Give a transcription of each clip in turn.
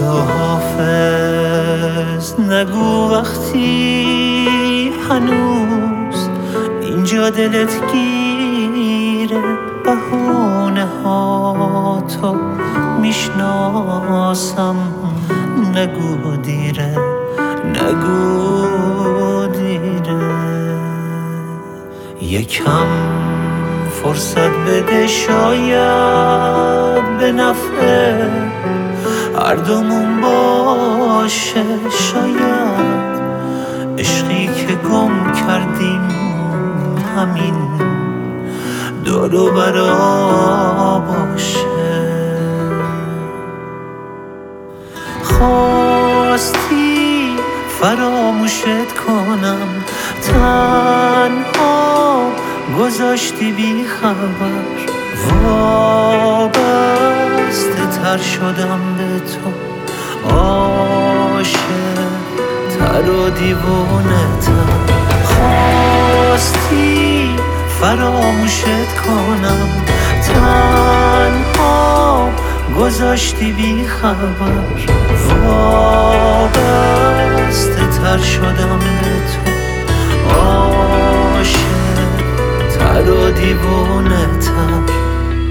خداحافظ نگو وقتی هنوز اینجا دلت گیره، بهونه ها تو میشناسم، نگو دیره، نگو دیره. یکم فرصت بده، شاید به نفع هر دومون باشه. شاید عشقی که گم کردیم همین دور و برا باشه. خواستی فراموشت کنم، تنها گذاشتی بی خبر، وابسته تر شدم به تو، عاشق تر و دیوونه تر. خواستی فراموشت کنم، تنها گذاشتی بی خبر، وابسته تر شدم به تو، عاشق تر و دیوونه تر.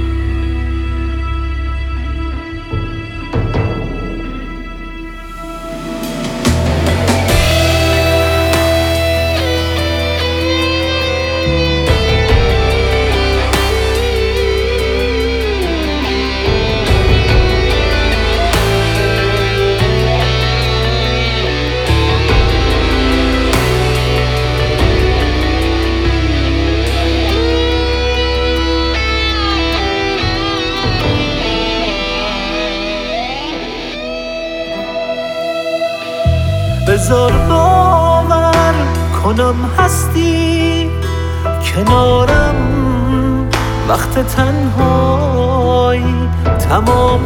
بذار باور کنم هستی کنارم وقت تنهایی، تمام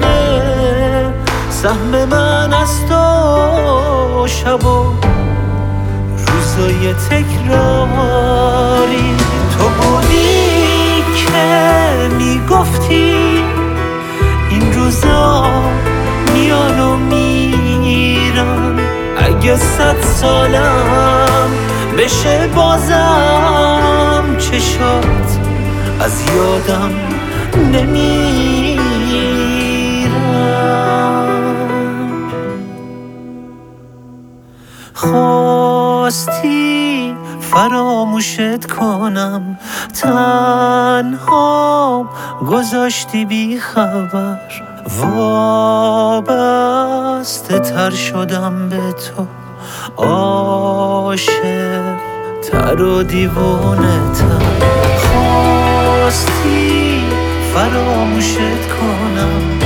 سهم من از تو شب و روزای تکراری. تو بودی که میگفتی این روزا میان و میرن، اگه 100 سالم بشه بازم چشات از یادم نمیرم. خواستی فراموشت کنم، تنها گذاشتی بی خبر، وابسته تر شدم به تو، عاشق تر و دیوونه تر. خواستی فراموشت کنم،